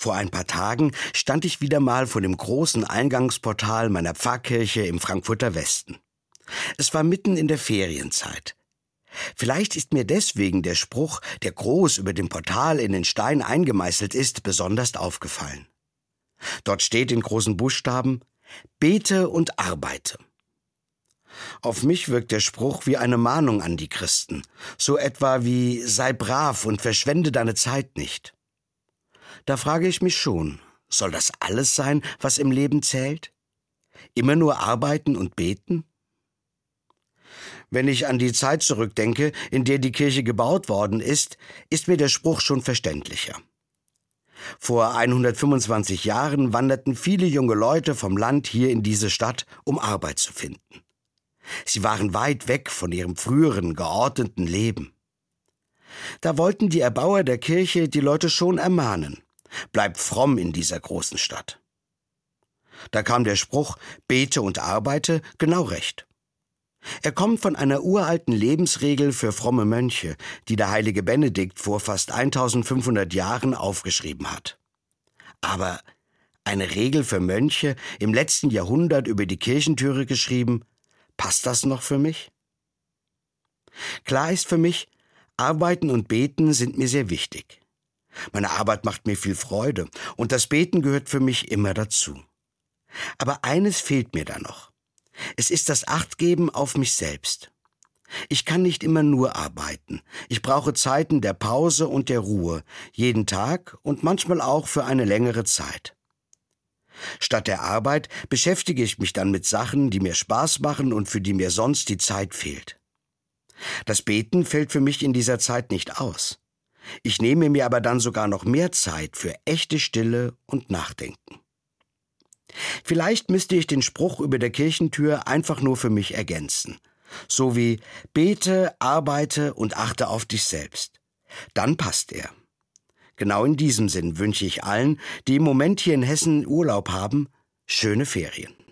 Vor ein paar Tagen stand ich wieder mal vor dem großen Eingangsportal meiner Pfarrkirche im Frankfurter Westen. Es war mitten in der Ferienzeit. Vielleicht ist mir deswegen der Spruch, der groß über dem Portal in den Stein eingemeißelt ist, besonders aufgefallen. Dort steht in großen Buchstaben: Bete und arbeite. Auf mich wirkt der Spruch wie eine Mahnung an die Christen, so etwa wie: sei brav und verschwende deine Zeit nicht. Da frage ich mich schon, soll das alles sein, was im Leben zählt? Immer nur arbeiten und beten? Wenn ich an die Zeit zurückdenke, in der die Kirche gebaut worden ist mir der Spruch schon verständlicher. Vor 125 Jahren wanderten viele junge Leute vom Land hier in diese Stadt, um Arbeit zu finden. Sie waren weit weg von ihrem früheren, geordneten Leben. Da wollten die Erbauer der Kirche die Leute schon ermahnen: Bleibt fromm in dieser großen Stadt. Da kam der Spruch, bete und arbeite, genau recht. Er kommt von einer uralten Lebensregel für fromme Mönche, die der heilige Benedikt vor fast 1500 Jahren aufgeschrieben hat. Aber eine Regel für Mönche, im letzten Jahrhundert über die Kirchentüre geschrieben, passt das noch für mich? Klar ist für mich, Arbeiten und Beten sind mir sehr wichtig. Meine Arbeit macht mir viel Freude und das Beten gehört für mich immer dazu. Aber eines fehlt mir da noch. Es ist das Achtgeben auf mich selbst. Ich kann nicht immer nur arbeiten. Ich brauche Zeiten der Pause und der Ruhe, jeden Tag und manchmal auch für eine längere Zeit. Statt der Arbeit beschäftige ich mich dann mit Sachen, die mir Spaß machen und für die mir sonst die Zeit fehlt. Das Beten fällt für mich in dieser Zeit nicht aus. Ich nehme mir aber dann sogar noch mehr Zeit für echte Stille und Nachdenken. Vielleicht müsste ich den Spruch über der Kirchentür einfach nur für mich ergänzen. So wie: bete, arbeite und achte auf dich selbst. Dann passt er. Genau in diesem Sinn wünsche ich allen, die im Moment hier in Hessen Urlaub haben, schöne Ferien.